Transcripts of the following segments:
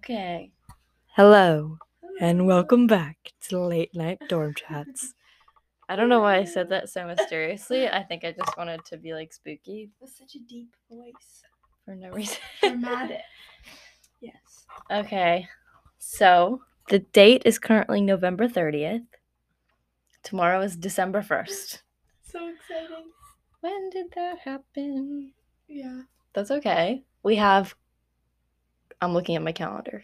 Okay. Hello, and welcome back to Late Night Dorm Chats. I don't know why I said that so mysteriously. I think I just wanted to be like spooky. That's such a deep voice. For no reason. Dramatic. Yes. Okay. So, the date is currently November 30th. Tomorrow is December 1st. So exciting. When did that happen? Yeah. That's okay. I'm looking at my calendar.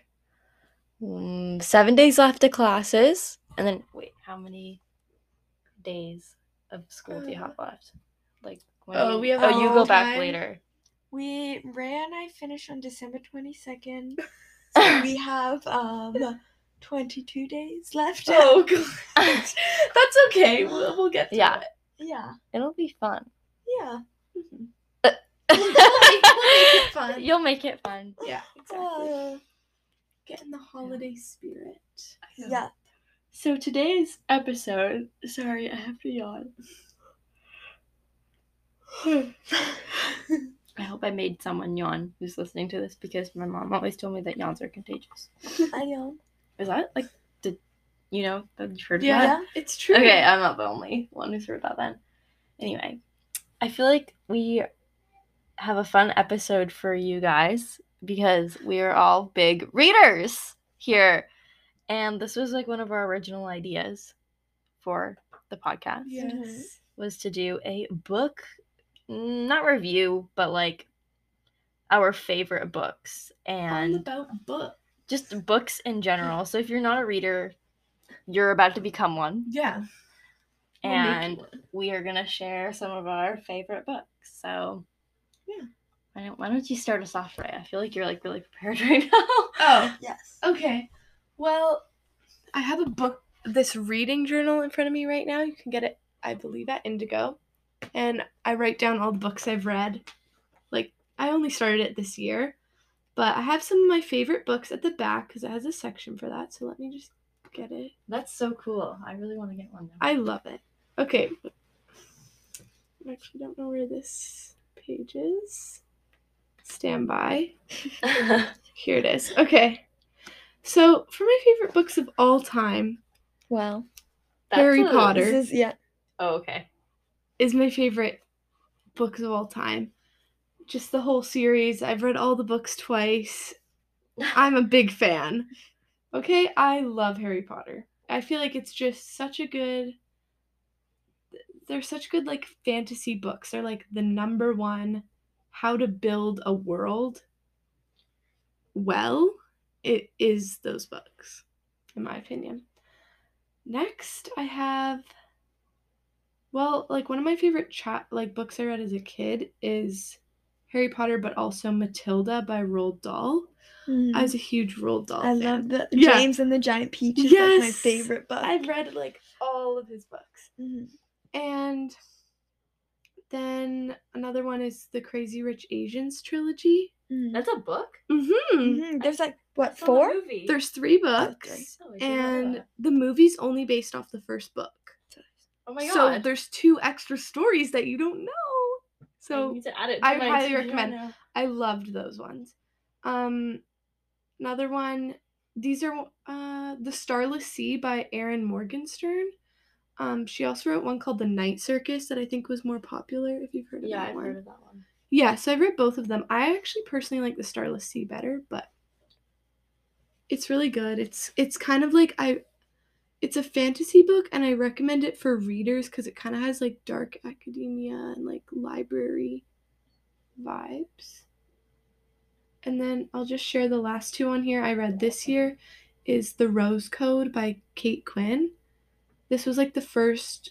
7 days left of classes. And then, wait, how many days of school do you have left? Like, we have you go back time. later. Ray and I finished on December 22nd. So we have 22 days left. Oh god. That's okay. We'll get to it. Yeah. It'll be fun. Yeah. Mm-hmm. We'll make it fun. You'll make it fun. Yeah, exactly. Get in the holiday spirit. Yeah. So today's episode, sorry, I have to yawn. I hope I made someone yawn who's listening to this because my mom always told me that yawns are contagious. I yawn. Is that like, that you've heard of that? Yeah, it's true. Okay, I'm not the only one who's heard that then. Anyway, I feel like we have a fun episode for you guys because we are all big readers here. And this was like one of our original ideas for the podcast. Yes. Was to do a book, not review, but like our favorite books. And all about books. Just books in general. So if you're not a reader, you're about to become one. Yeah. And we are going to share some of our favorite books. So yeah. Why don't you start us off, Ray? I feel like you're like really prepared right now. Oh, yes. Okay. Well, I have a book, this reading journal in front of me right now. You can get it, I believe, at Indigo. And I write down all the books I've read. Like, I only started it this year. But I have some of my favorite books at the back because it has a section for that. So let me just get it. That's so cool. I really want to get one now. I love it. Okay. I actually don't know where this page is. Stand by. Here it is. Okay. So, for my favorite books of all time, well, Harry Potter. Oh, okay. Is my favorite books of all time. Just the whole series. I've read all the books twice. I'm a big fan. Okay? I love Harry Potter. I feel like it's just they're such good, like, fantasy books. They're, like, the number one how to build a world well. It is those books, in my opinion. Next, I have, well, like, one of my favorite books I read as a kid is Harry Potter, but also Matilda by Roald Dahl. I was a huge Roald Dahl fan. Love the James and the Giant Peach is like my favorite book. I've read like all of his books. Mm-hmm. And then another one is the Crazy Rich Asians trilogy. Mm-hmm. That's a book? Mm-hmm. Mm-hmm. There's like, what, 4? There's 3 books. And the movie's only based off the first book. Oh my god. So there's 2 extra stories that you don't know. So I need to add it to I my highly recommend. I loved those ones. Another one, these are The Starless Sea by Erin Morgenstern. She also wrote one called The Night Circus that I think was more popular, if you've heard of that one. Yeah, I've heard of that one. Yeah, so I've read both of them. I actually personally like The Starless Sea better, but it's really good. It's kind of like it's a fantasy book, and I recommend it for readers because it kind of has like dark academia and like library vibes. And then I'll just share the last 2 on here I read this year is The Rose Code by Kate Quinn. This was like the first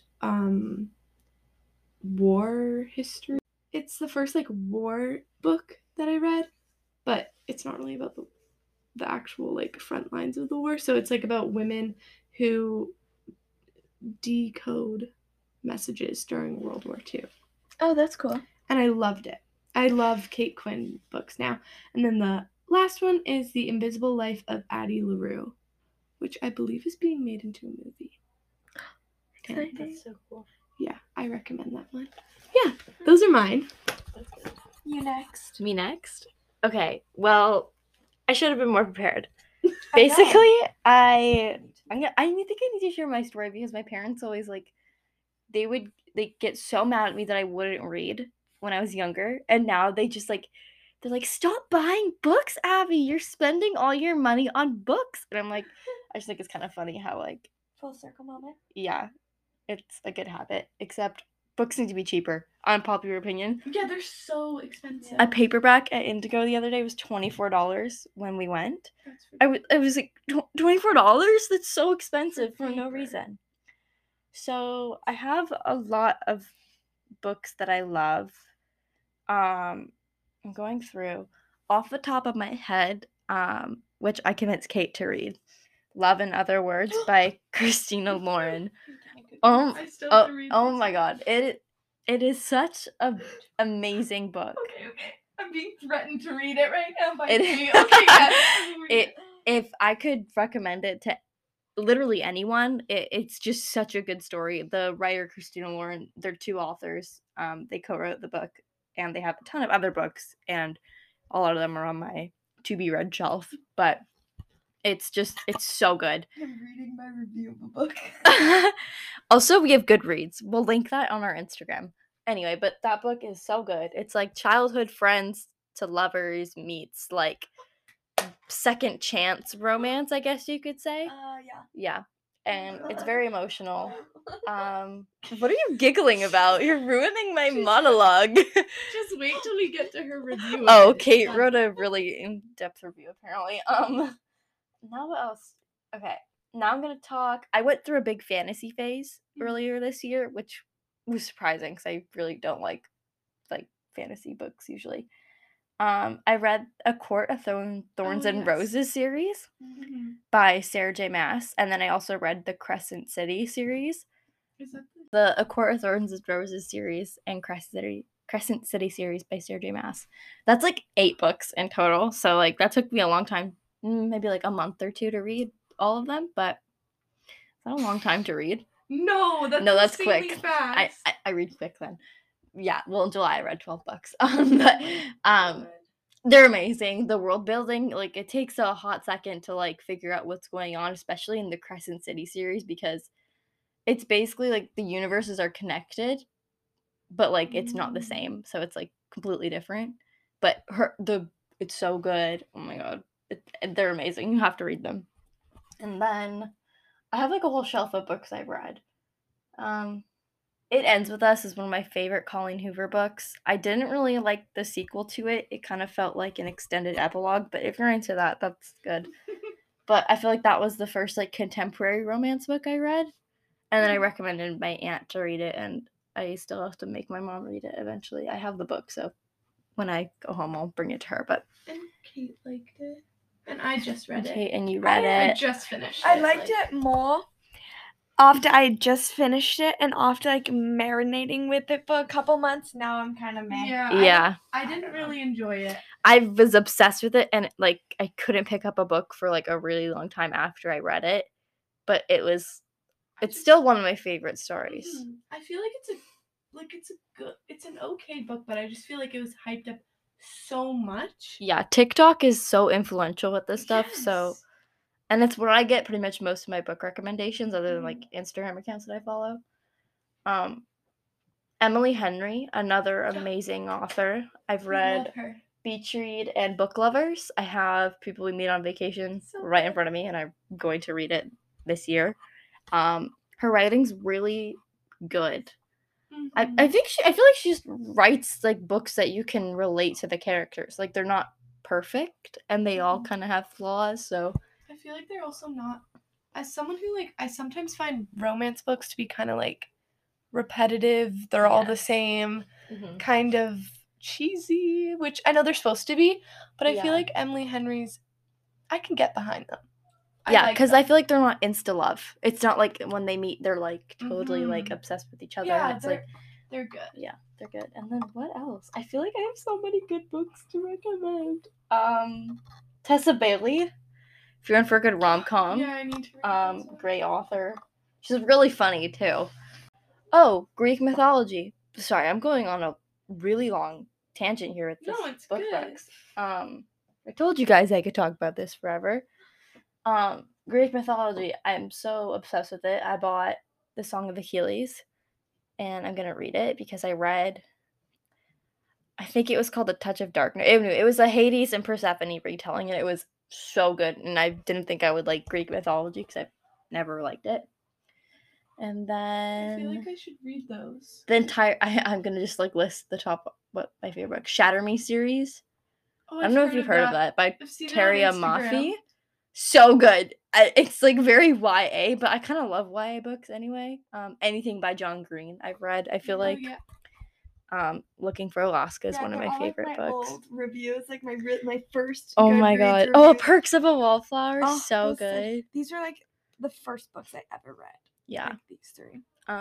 war history. It's the first like war book that I read, but it's not really about the actual like front lines of the war. So it's like about women who decode messages during World War II. Oh, that's cool. And I loved it. I love Kate Quinn books now. And then the last one is The Invisible Life of Addie LaRue, which I believe is being made into a movie. That's so cool. Yeah, I recommend that one. Yeah, those are mine. That's good. You next. Me next? Okay, well, I should have been more prepared. Basically, I think I need to share my story because my parents always they would get so mad at me that I wouldn't read when I was younger, and now they're like, stop buying books, Abby. You're spending all your money on books, and I'm like, I just think it's kind of funny how Full circle moment. Yeah, it's a good habit. Except books need to be cheaper. Unpopular opinion. Yeah, they're so expensive. A paperback at Indigo the other day was $24 when we went. I was like, $24? That's so expensive for no reason. So I have a lot of books that I love. I'm going through off the top of my head, which I convinced Kate to read. Love in Other Words by Christina Lauren. Oh my god. It is such an amazing book. Okay. I'm being threatened to read it right now by Kate. Okay, yes. If I could recommend it to literally anyone, it's just such a good story. The writer Christina Lauren, they're two authors. They co-wrote the book, and they have a ton of other books, and a lot of them are on my to be read shelf, but it's so good. I'm reading my review of the book. Also, we have Goodreads. We'll link that on our Instagram. Anyway, but that book is so good. It's like childhood friends to lovers meets like second chance romance, I guess you could say. Yeah. And it's very emotional. What are you giggling about? You're ruining my monologue. Just wait till we get to her review. Oh, Kate wrote a really in-depth review apparently. Now what else? Okay. Now I'm going to talk. I went through a big fantasy phase earlier this year, which was surprising because I really don't like fantasy books usually. I read A Court of Thorns and Roses series by Sarah J. Maas, and then I also read the Crescent City series. Is that the A Court of Thorns and Roses series and Crescent City series by Sarah J. Maas. That's 8 books in total, so that took me a long time, maybe a month or 2 to read all of them, but it's not a long time to read. No, that's quick. Fast. I read quick then. Yeah, well, in July I read 12 books. But they're amazing. The world building, it takes a hot second to figure out what's going on, especially in the Crescent City series, because it's basically the universes are connected, but it's not the same. So it's completely different. But it's so good. Oh my god, they're amazing. You have to read them. And then I have a whole shelf of books I've read. It Ends With Us is one of my favorite Colleen Hoover books. I didn't really like the sequel to it. It kind of felt like an extended epilogue, but if you're into that, that's good. But I feel like that was the first contemporary romance book I read. And then I recommended my aunt to read it, and I still have to make my mom read it eventually. I have the book, so when I go home, I'll bring it to her. And Kate liked it. And I just read it. Kate, and you read it. I just finished it. I liked it more after I just finished it and after marinating with it for a couple months. Now I'm kind of mad. Yeah. I didn't really enjoy it. I was obsessed with it, and I couldn't pick up a book for a really long time after I read it, but it's still one of my favorite stories. I feel it's an okay book, but I just feel it was hyped up so much. Yeah, TikTok is so influential with this stuff, so, and it's where I get pretty much most of my book recommendations, other than Instagram accounts that I follow. Emily Henry, another amazing author. I've read Beach Read and Book Lovers. I have People We Meet on Vacation right in front of me, and I'm going to read it this year. Her writing's really good. I feel like she just writes books that you can relate to the characters. They're not perfect, and they all kind of have flaws, so I feel they're also not, as someone who I sometimes find romance books to be kind of repetitive. They're all the same, kind of cheesy, which I know they're supposed to be, but I feel Emily Henry's, I can get behind them. Yeah, because I feel they're not insta love. It's not when they meet they're totally obsessed with each other. Yeah, they're good. Yeah, they're good. And then what else? I feel I have so many good books to recommend. Tessa Bailey, if you're in for a good rom-com. Yeah, I need to read great author. She's really funny too. Oh, Greek mythology. Sorry, I'm going on a really long tangent here with this book books. I told you guys I could talk about this forever. Greek mythology. I'm so obsessed with it. I bought The Song of Achilles, and I'm gonna read it because I think it was called The Touch of Darkness. It was a Hades and Persephone retelling, and it was so good. And I didn't think I would like Greek mythology because I've never liked it. And then I feel like I should read those. The entire I'm gonna just like list the top what my favorite book. Shatter Me series. Oh, I don't know if you've heard of that by Taria Mafi. So good. It's like very YA, but I kind of love YA books anyway. Anything by John Green I've read. I feel like Looking for Alaska is one of my favorite books. Old reviews, like my first. Oh my god! Reviews. Oh, Perks of a Wallflower, so good. These are like the first books I ever read. Yeah, like these three.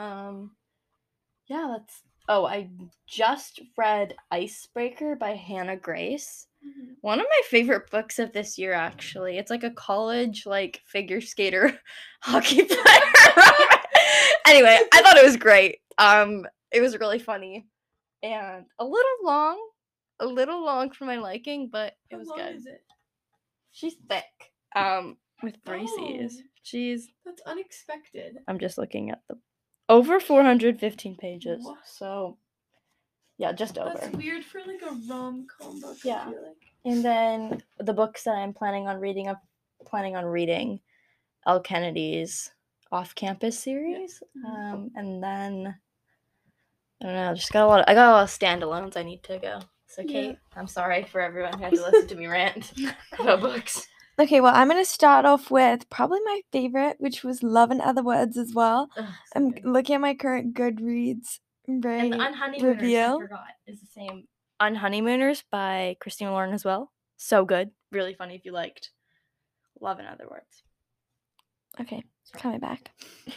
Yeah, I just read Icebreaker by Hannah Grace. Mm-hmm. One of my favorite books of this year, actually. It's like a college, like, figure skater hockey player. Anyway, I thought it was great. It was really funny. And a little long for my liking, but it was good. How long is it? She's thick. With 3 C's. That's unexpected. I'm just looking at the over 415 pages. What? So, yeah, just over. That's weird for like a rom-com book. Yeah. I feel like. And then the books that I'm planning on reading, Elle Kennedy's Off-Campus series. Yeah. And then I don't know, I got a lot of standalones I need to go. So Kate, I'm sorry for everyone who had to listen to me rant about books. Okay, well, I'm going to start off with probably my favorite, which was Love in Other Words as well. I'm looking at my current Goodreads and the Unhoneymooners, review. I forgot, is the same. Unhoneymooners by Christina Lauren as well. So good. Really funny if you liked Love in Other Words. Okay, coming back.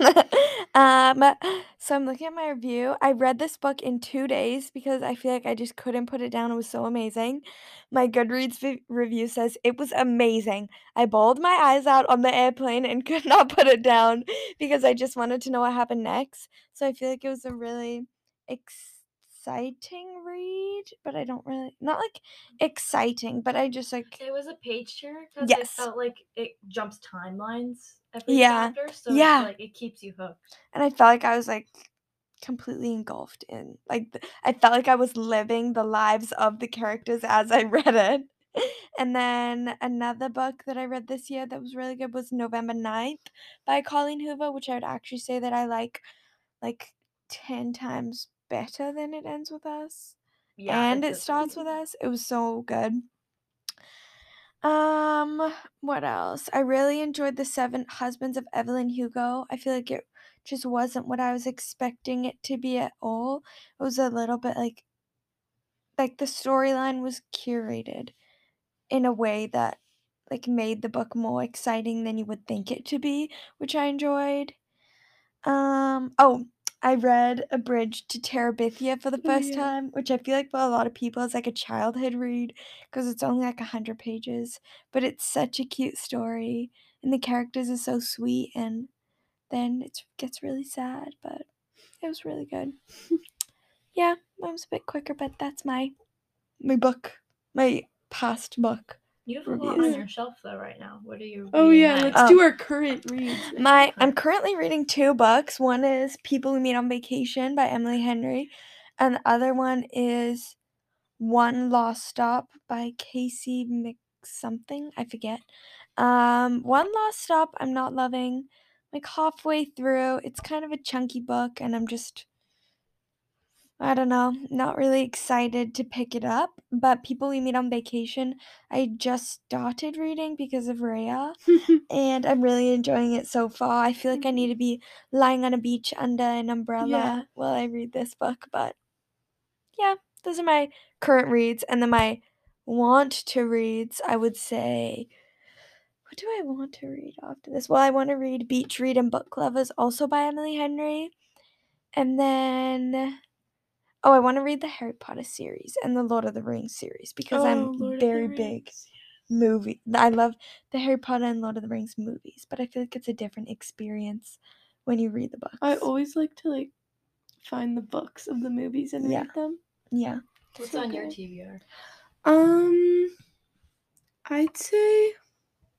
So I'm looking at my review. I read this book in 2 days because I feel like I just couldn't put it down. It was so amazing. My Goodreads review says, it was amazing. I bawled my eyes out on the airplane and could not put it down because I just wanted to know what happened next. So I feel like it was a really exciting read, but I don't really, not like exciting, but I just like. It was a page turner because it felt like it jumps timelines every chapter, so it's like it keeps you hooked. And I felt like I was like completely engulfed in, like, I felt like I was living the lives of the characters as I read it. And then another book that I read this year that was really good was November 9th by Colleen Hoover, which I would actually say that I like 10 times better than It Ends With Us. Yeah, and It Starts With Us. It was so good. What else? I really enjoyed The Seven Husbands of Evelyn Hugo. I feel like it just wasn't what I was expecting it to be at all. It was a little bit like the storyline was curated in a way that like made the book more exciting than you would think it to be, which I enjoyed. I read Abridged to Terabithia for the first time, which I feel like for a lot of people is like a childhood read because it's only like 100 pages, but it's such a cute story and the characters are so sweet, and then it gets really sad, but it was really good. Yeah, mine was a bit quicker, but that's my book, my past book. You have a lot on your shelf though right now. What are you reading? Oh yeah, let's do our current reads. I'm currently reading 2 books. One is People We Meet on Vacation by Emily Henry, and the other one is One Lost Stop by Casey McSomething. I forget. One Lost Stop I'm not loving. Like halfway through, it's kind of a chunky book, and I'm just, I don't know, not really excited to pick it up. But People We Meet on Vacation, I just started reading because of Rhea, and I'm really enjoying it so far. I feel like I need to be lying on a beach under an umbrella while I read this book. But yeah, those are my current reads. And then my want to reads, I would say, what do I want to read after this? Well, I want to read Beach Read and Book Lovers, also by Emily Henry. And then I want to read the Harry Potter series and the Lord of the Rings series because I'm very big movie. I love the Harry Potter and Lord of the Rings movies, but I feel like it's a different experience when you read the books. I always like to find the books of the movies and read them. Yeah. What's on your TBR? I'd say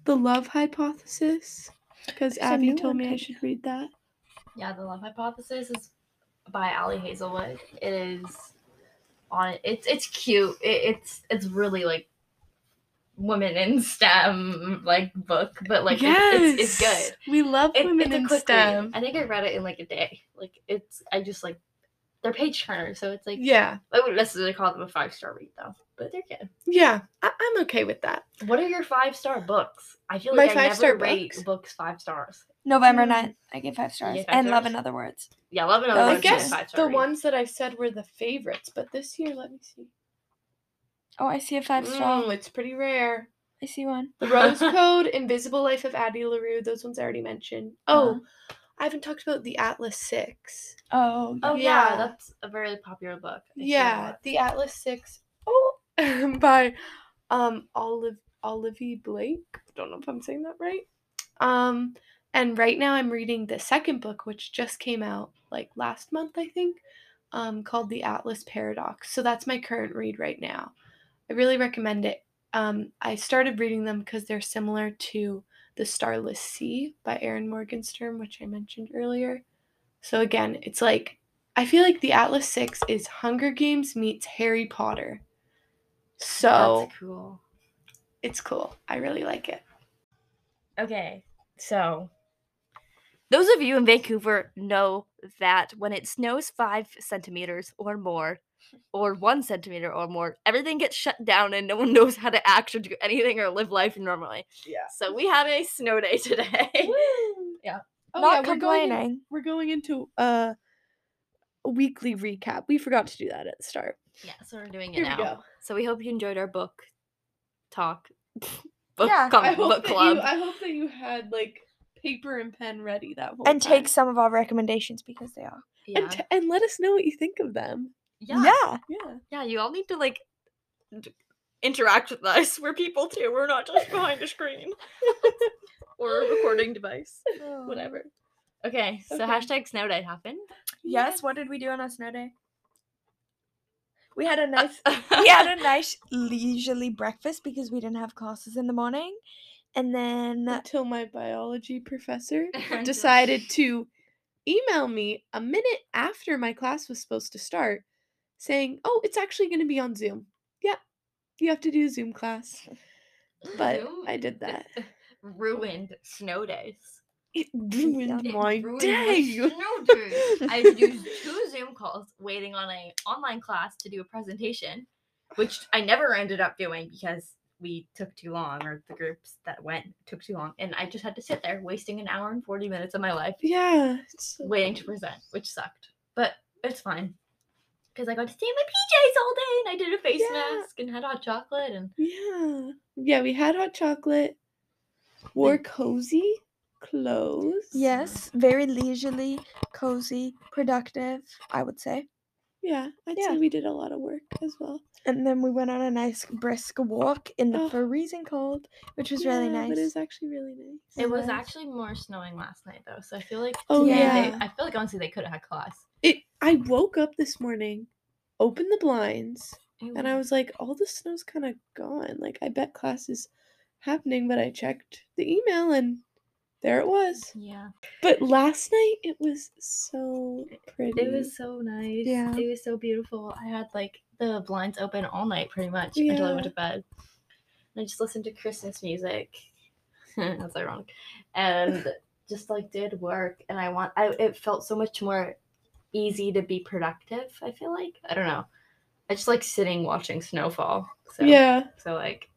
The Love Hypothesis, because There's a Abby new told one me I coming should read that. Yeah, The Love Hypothesis is by Ali Hazelwood. It is on it's cute. It's really like women in STEM like book, but like it's good. We love women in STEM. Read. I think I read it in like a day. Like I just like they're page turners, so it's like yeah. I wouldn't necessarily call them a 5-star read though, but they're good. Yeah, I'm okay with that. What are your 5-star books? I feel like I never rate books 5 stars. November 9th, I gave 5 stars, and Love in Other Words. Yeah, Love in Other Words. I guess the ones that I said were the favorites, but this year, let me see. Oh, I see a 5-star. It's pretty rare. I see one. The Rose Code, Invisible Life of Addie LaRue, those ones I already mentioned. Oh, I haven't talked about The Atlas 6. Oh, yeah, that's a very popular book. The Atlas 6. Oh, by Olivia Blake. Don't know if I'm saying that right. And right now I'm reading the second book, which just came out like last month, I think, called The Atlas Paradox. So that's my current read right now. I really recommend it. I started reading them because they're similar to The Starless Sea by Erin Morgenstern, which I mentioned earlier. So again, it's like, I feel like The Atlas 6 is Hunger Games meets Harry Potter. So that's cool. It's cool. I really like it. Okay, so those of you in Vancouver know that when it snows 5 centimeters or more, or 1 centimeter or more, everything gets shut down and no one knows how to act or do anything or live life normally. Yeah. So we had a snow day today. Woo! Yeah. Oh, not complaining. We're going into a weekly recap. We forgot to do that at the start. Yeah, so we're doing it Here now. We go. So we hope you enjoyed our book talk. I hope that you had like paper and pen ready that whole and time. take some of our recommendations because they are. Yeah. And let us know what you think of them. Yeah. You all need to like interact with us. We're people too. We're not just behind a screen or a recording device. Whatever. Okay, so hashtag snow day happened. Yes. What did we do on our snow day? We had a nice leisurely breakfast because we didn't have classes in the morning. And then until my biology professor decided to email me a minute after my class was supposed to start saying, "Oh, it's actually going to be on Zoom." Yeah. You have to do a Zoom class. But Zoom I did that. Ruined snow days. It ruined my day. I had to do 2 Zoom calls waiting on an online class to do a presentation, which I never ended up doing because we took too long, or the groups that went took too long, and I just had to sit there wasting an hour and 40 minutes of my life. Yeah. Waiting to present, which sucked. But it's fine. Because I got to stay in my PJs all day, and I did a face mask and had hot chocolate. And yeah, we had hot chocolate. Wore cozy clothes. Yes, very leisurely, cozy, productive, I would say. Yeah, I'd say we did a lot of work as well. And then we went on a nice brisk walk in the freezing cold, which was really nice. But it was actually really nice. It was actually more snowing last night though, so I feel like I feel like honestly they could have had class. I woke up this morning, opened the blinds, and I was like, all the snow's kind of gone. Like, I bet class is happening, but I checked the email and there it was. Yeah. But last night it was so pretty. It was so nice. Yeah. It was so beautiful. I had like the blinds open all night pretty much until I went to bed. And I just listened to Christmas music. That's ironic. And just like did work, and it felt so much more easy to be productive, I feel like. I don't know. I just like sitting watching snowfall. So like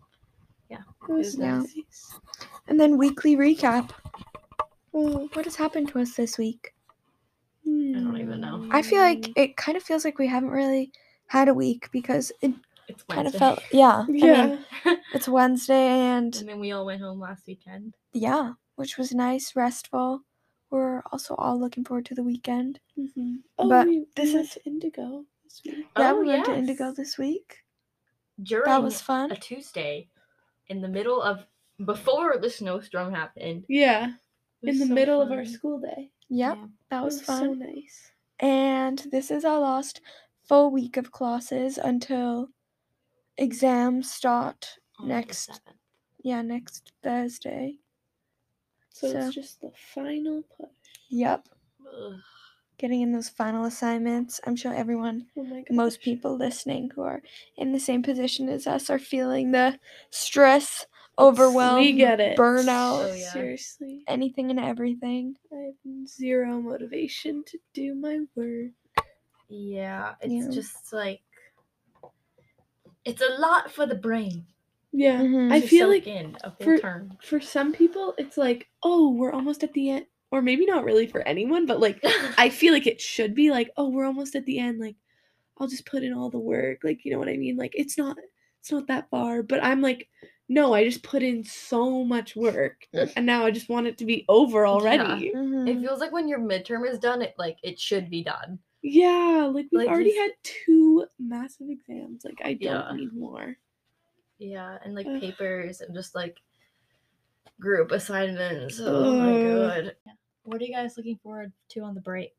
it was nice. And then weekly recap. What has happened to us this week? I don't even know. I feel like it kind of feels like we haven't really had a week because it's kind of felt I mean, it's Wednesday and then we all went home last weekend. Yeah, which was nice, restful. We're also all looking forward to the weekend. Mm-hmm. But we went to Indigo this week. Yeah, we went to Indigo this week. That was fun. A Tuesday, in the middle of before the snowstorm happened. Yeah, in the middle of our school day. Yep, that was fun. So nice. And this is our last full week of classes until exams start next next Thursday. So it's just the final push. Yep. Ugh. Getting in those final assignments. I'm sure everyone, most people listening who are in the same position as us are feeling the stress, overwhelm, we get it. burnout, Oh, yeah. Seriously. anything and everything. I have zero motivation to do my work. Yeah, it's just like, it's a lot for the brain. Yeah, Mhm. I to feel soak like in a whole term. For some people, it's like, oh, we're almost at the end. Or maybe not really for anyone, but like, I feel like it should be like, oh, we're almost at the end. Like, I'll just put in all the work. Like, you know what I mean? Like, it's not that far. But I'm like, no, I just put in so much work, and now I just want it to be over already. Yeah. Mhm. It feels like when your midterm is done, it should be done. Yeah, like we've Like, already had 2 massive exams. Like, I don't Yeah. need more. Yeah, and like Ugh. papers and just like group assignments. Oh my god. What are you guys looking forward to on the break?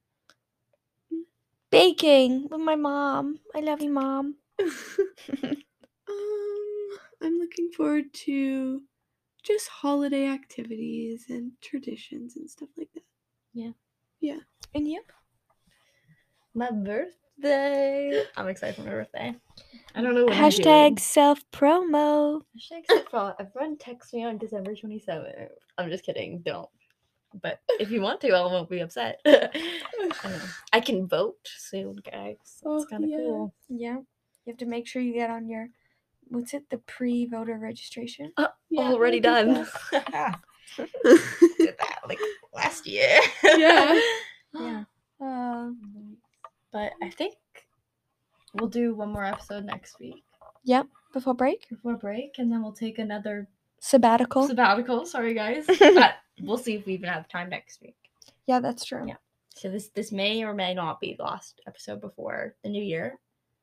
Baking with my mom. I love you, Mom. I'm looking forward to just holiday activities and traditions and stuff like that. Yeah. And you? My birthday. I'm excited for my birthday. I don't know what Hashtag self-promo. Hashtag self-promo. Everyone text me on December 27th. I'm just kidding. Don't. But if you want to, I won't be upset. I can vote soon, guys. That's kind of cool. Yeah. You have to make sure you get on your, the pre-voter registration? Already done. Did that like last year. Yeah. Yeah. But I think we'll do one more episode next week. Yep. Before break, and then we'll take another sabbatical. Sorry, guys. We'll see if we even have time next week. Yeah, that's true. Yeah. So this may or may not be the last episode before the new year.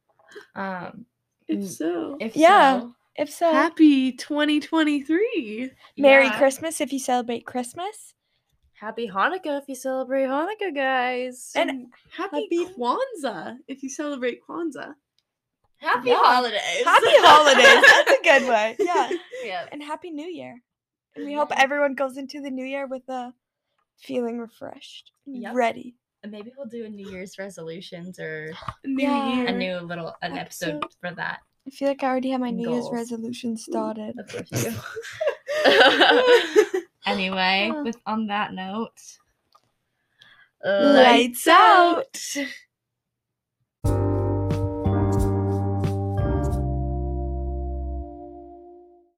If so. If so. Happy 2023. Merry Christmas if you celebrate Christmas. Happy Hanukkah if you celebrate Hanukkah, guys. And happy Kwanzaa if you celebrate Kwanzaa. Happy holidays. Happy holidays. That's a good one. Yeah. Yeah. And Happy New Year. And we hope everyone goes into the new year with a feeling refreshed. Yep. Ready. And maybe we'll do a New Year's resolutions or Year. a new an episode for that. I feel like I already have my New Year's Goals. resolution started. Of course you do. Anyway, on that note, lights out.